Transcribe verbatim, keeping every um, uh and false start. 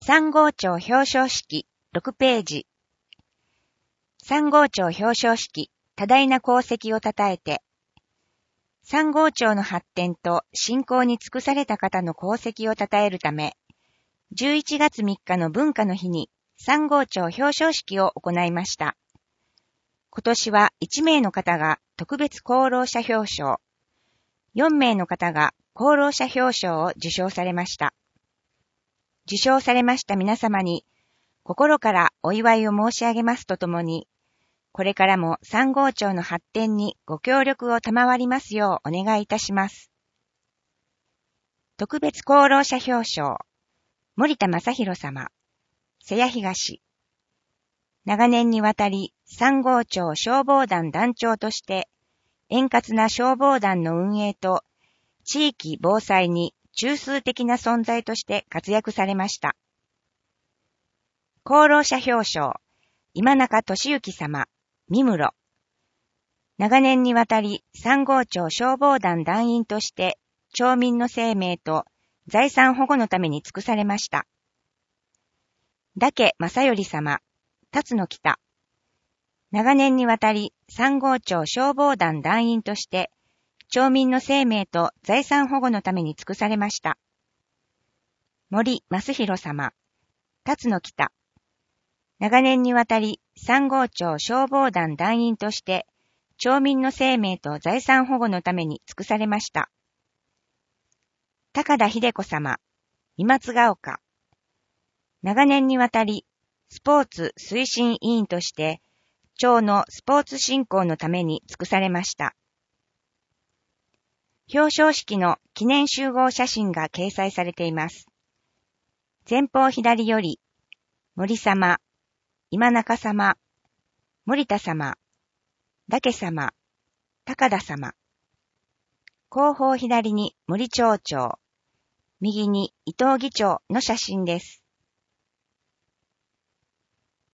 三号庁表彰式ろくページ。三号庁表彰式多大な功績をたたえて、三号庁の発展と振興に尽くされた方の功績をたたえるため、じゅういちがつみっかの文化の日に三号庁表彰式を行いました。今年はいちめいの方が特別功労者表彰、よんめいの方が功労者表彰を受賞されました。受賞されました皆様に心からお祝いを申し上げますとともに、これからも三号庁の発展にご協力を賜りますようお願いいたします。特別功労者表彰、森田正宏様、瀬谷東。長年にわたり三号庁消防団団長として円滑な消防団の運営と地域防災に中枢的な存在として活躍されました。功労者表彰、今中俊之様、三室。長年にわたり三号庁消防団団員として町民の生命と財産保護のために尽くされました。だけ正頼様、辰野北。長年にわたり三号庁消防団団員として町民の生命と財産保護のために尽くされました。森益弘様、辰野北。長年にわたり三号庁消防団団員として町民の生命と財産保護のために尽くされました。高田秀子様、三松ヶ丘。長年にわたりスポーツ推進委員として町のスポーツ振興のために尽くされました。表彰式の記念集合写真が掲載されています。前方左より、森様、今中様、森田様、だけ様、高田様。後方左に森町長、右に伊藤議長の写真です。